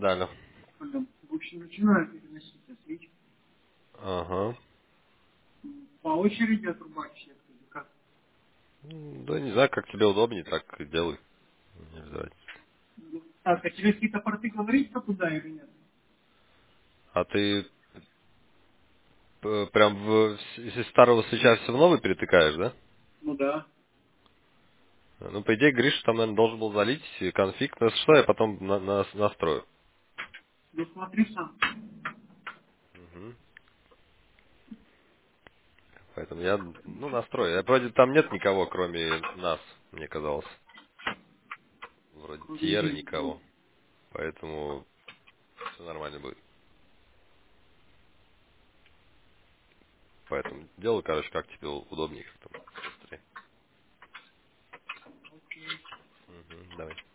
Да, да. В общем, начинаю переносить свечи. Ага. По очереди отрубать все, или как? Да не знаю, как тебе удобнее, так и делай. Не обязательно. Так, а через какие-то порты говорить, что куда или нет? А ты прям из старого свеча все в новый перетыкаешь, да? Ну да. Ну, по идее, Гриша там, наверное, должен был залить конфиг. Но если что, я потом настрою. Ну смотри сам. Мгм. Поэтому я, ну, настрою. Вроде там нет никого, кроме нас, мне казалось. Вроде Кроме Тьеры меня никого. никого. Поэтому все нормально будет. Поэтому делай, короче, как тебе удобнее. Как там, быстрее. Окей. Мгм, давай.